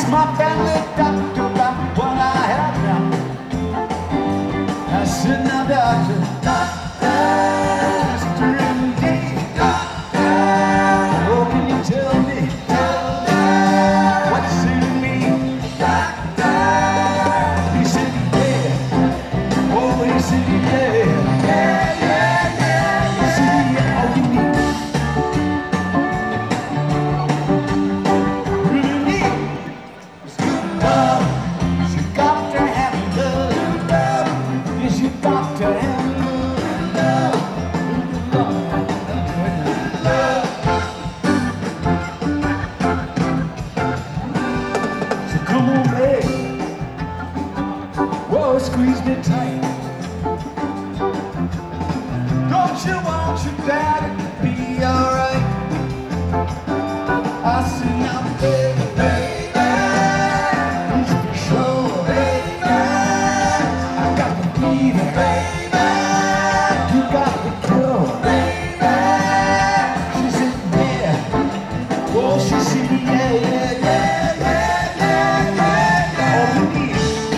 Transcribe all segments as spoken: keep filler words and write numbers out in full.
Ask my family doctor about what I have now. I said, now doctor, doctor, Mister M D, doctor, oh, can you tell me, tell me what's in me, doctor? He said, yeah, oh, he said, yeah, yeah, yeah, yeah. He said, yeah, all you need. Squeeze me tight. Don't you want your daddy to be alright? I see now, baby, baby, he's for sure, baby. I got the fever, baby. You got the cure, baby. She said, yeah. Oh, she said, yeah, yeah, yeah, yeah, yeah, yeah, yeah. All we need.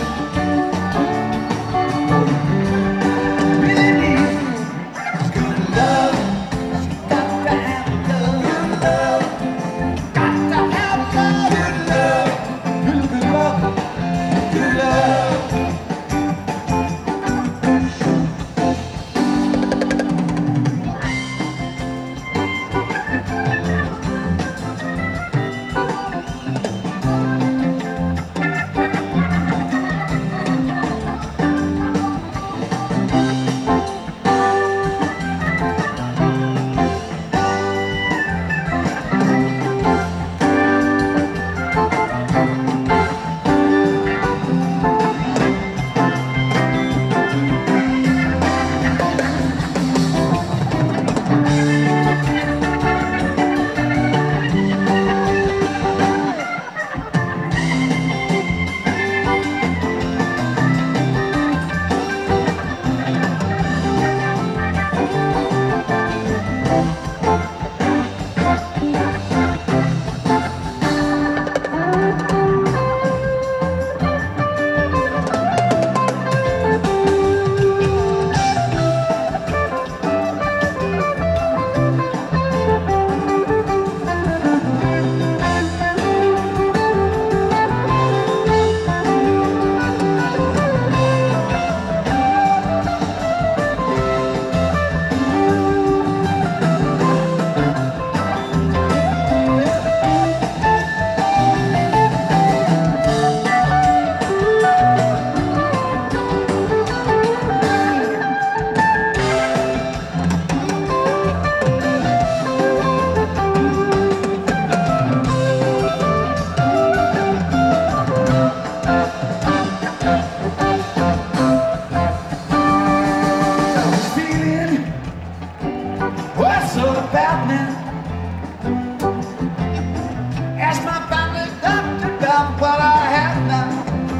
Ask my family doctor about what I have now.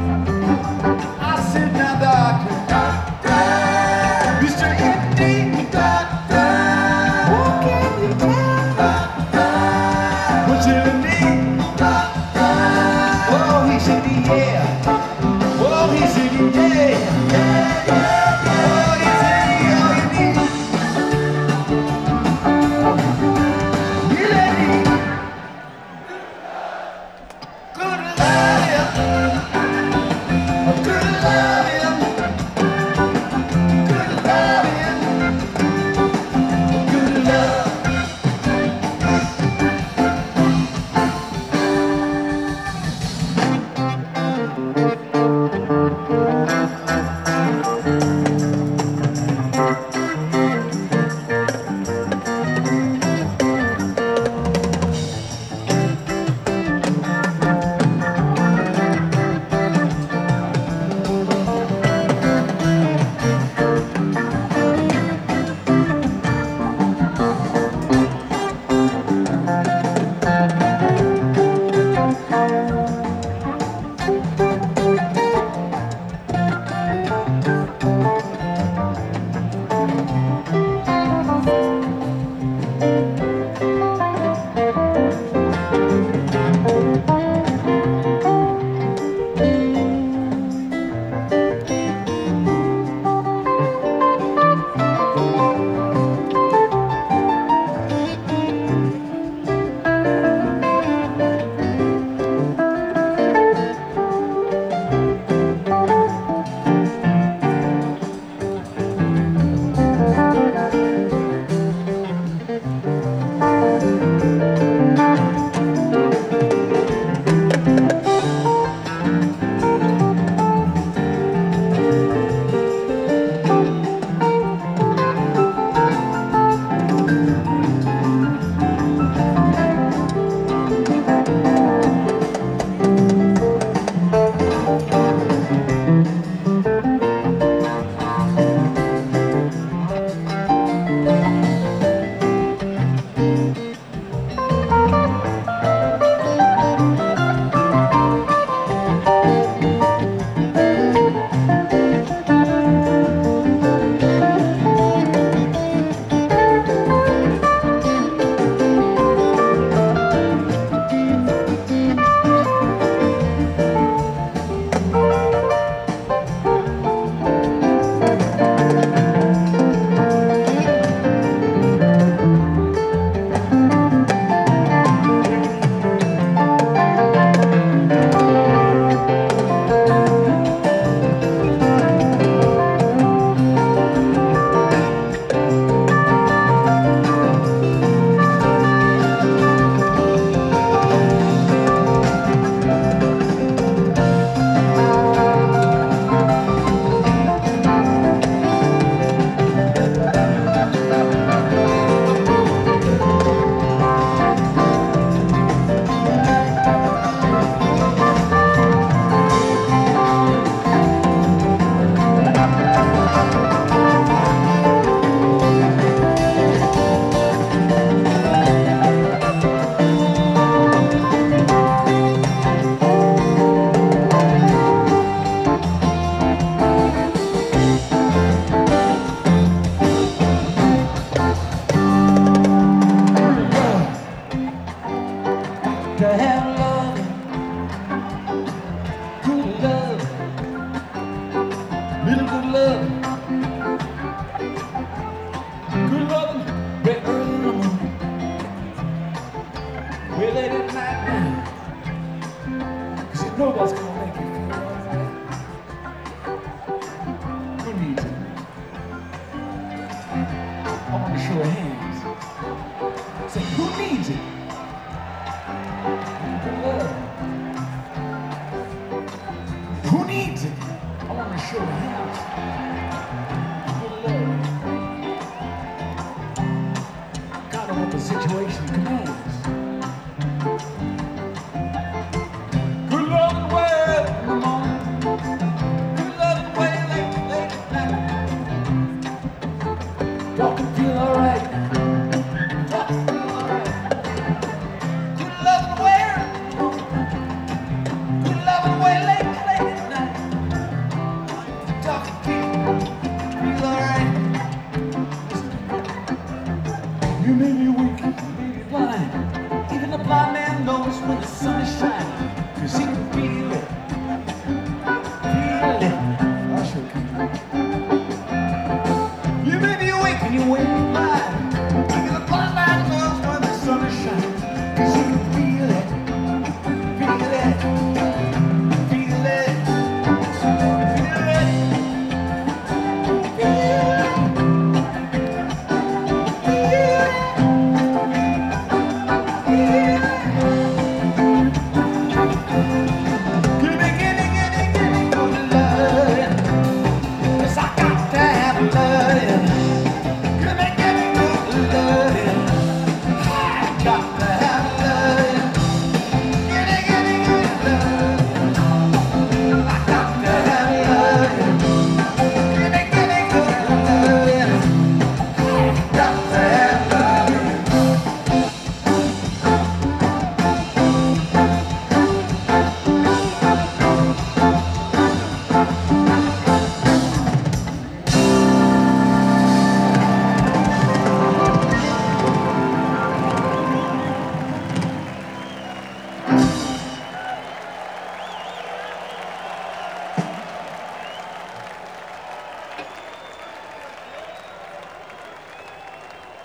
I said, now doctor, doctor, Mister M D, doctor, what can you tell, doctor, what's in me, doctor? Oh, he said, yeah, oh, he said, yeah, yeah, yeah. to have love, good love, little good love, good love, way early in the morning, way late at night now, 'cause you know that's gonna make you feel alright. Who needs it? I want to show hands. Say, who needs it? Good love. Who needs it? I want to show hands.